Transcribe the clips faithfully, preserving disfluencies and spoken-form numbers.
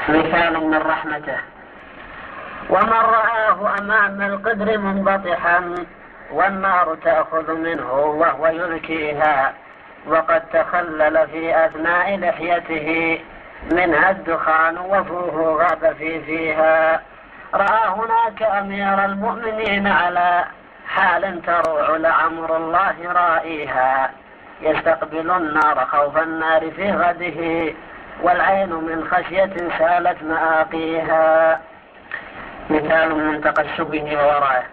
مثال من رحمته. ومن رآه أمام القدر منبطحا والنار تأخذ منه وهو يلكيها وقد تخلل في أثناء لحيته منها الدخان وفوه غاب في فيها، رأى هناك أمير المؤمنين على حال تروع لعمر الله رائيها، يستقبل النار خوف النار في غده والعين من خشية سالت مآقيها. مثال من تقشفه وورعه.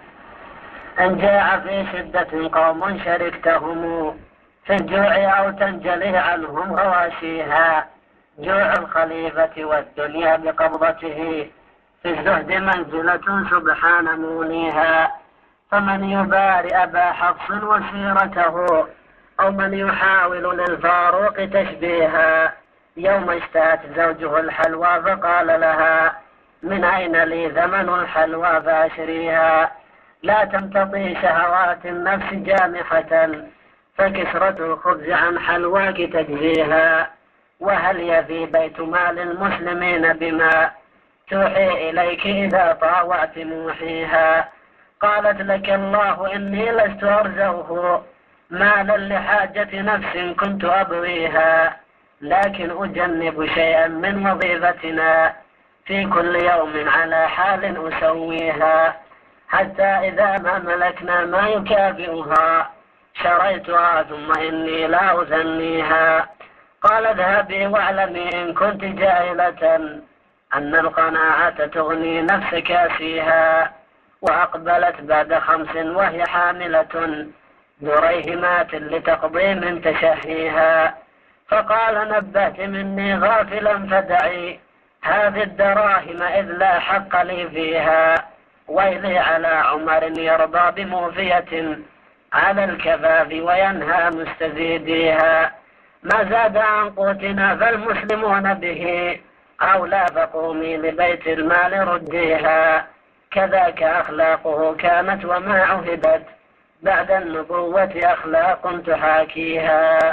أن جاء في شدة قوم شركتهم في الجوع أو تنجلي عنهم غواشيها، جوع الخليفة والدنيا بقبضته في الزهد منزلة سبحان مونيها، فمن يبارئ أبا حفص وسيرته أو من يحاول للفاروق تشبيها، يوم اشتهت زوجه الحلوى فقال لها من أين لي ثمن الحلوى فأشريها، لا تمتطي شهوات النفس جامحة فكسرة الخبز عن حلواك تجزيها، وهل يفي بيت مال المسلمين بما توحي إليك إذا طاوعت موحيها، قالت لك الله إني لست أرزوه مالا لحاجة نفس كنت أبغيها، لكن أجنب شيئا من وظيفتنا في كل يوم على حال أسويها، حتى إذا ما ملكنا ما يكافئها شريتها ثم إني لا أثنيها. قال اذهبي واعلمي إن كنت جاهلة أن القناعة تغني نفس كاسيها، وأقبلت بعد خمس وهي حاملة دريهمات لتقضي من تشهيها، فقال نبهت مني غافلا فدعي هذه الدراهم إذ لا حق لي فيها، ويلي على عمر يرضى بموفية على الكفاف وينهى مستزيديها، ما زاد عن قوتنا فالمسلمون به أولى فقومي لبيت المال رديها، كذاك أخلاقه كانت وما عهدت بعد النبوة أخلاق تحاكيها.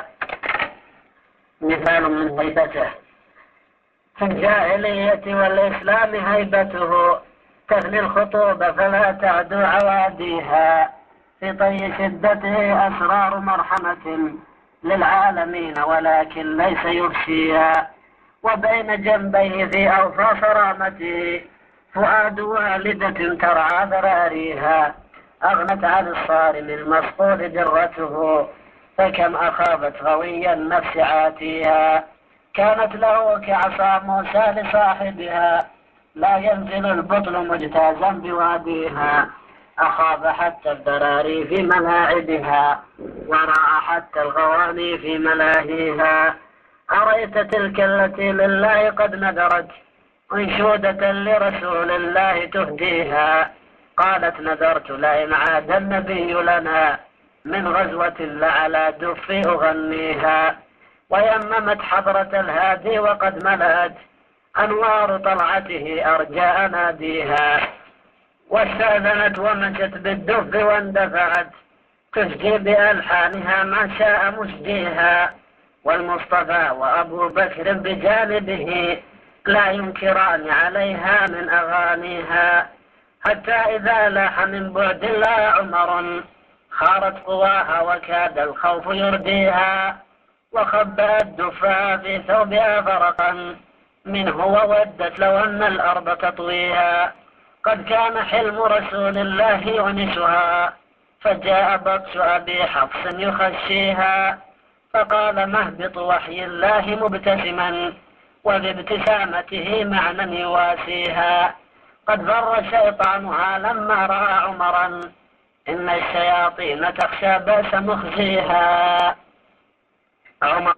مثال من هيبته. في الجاهلية والإسلام هيبته تغني الخطوب فلا تعدو عواديها، في طي شدته أسرار مرحمة للعالمين ولكن ليس يفشيها، وبين جنبيه في أوفى صرامته فؤاد والدة ترعى ذراريها، أغنت عن الصارم المسقود درته فكم أخافت غوي النفس عاتيها، كانت له كعصا موسى لصاحبها لا ينزل البطل مجتازا بواديها، أخاف حتى الذراري في ملاعبها ورأى حتى الغواني في ملاهيها، أريت تلك التي لله قد نذرت أنشودة لرسول الله تهديها، قالت نذرت لئن عاد النبي لنا من غزوة لعلى دفي أغنيها، ويممت حضرة الهادي وقد ملأت أنوار طلعته أرجاء ناديها، واستأذنت ومشت بالدف واندفعت تسجي بألحانها ما شاء مسجيها، والمصطفى وأبو بكر بجانبه لا ينكران عليها من أغانيها، حتى إذا لاح من بعد لا عمر خارت قواها وكاد الخوف يرديها، وخبأت دفاها في ثوبها فرقا منه وودت لو أن الأرض تطويها، قد كان حلم رسول الله يونسها فجاء بطش أبي حفص يخشيها، فقال مهبط وحي الله مبتسما وبابتسامته معنى يواسيها، قد فر شيطانها لما رأى عمرا إن الشياطين تخشى بأس مخزيها. عمر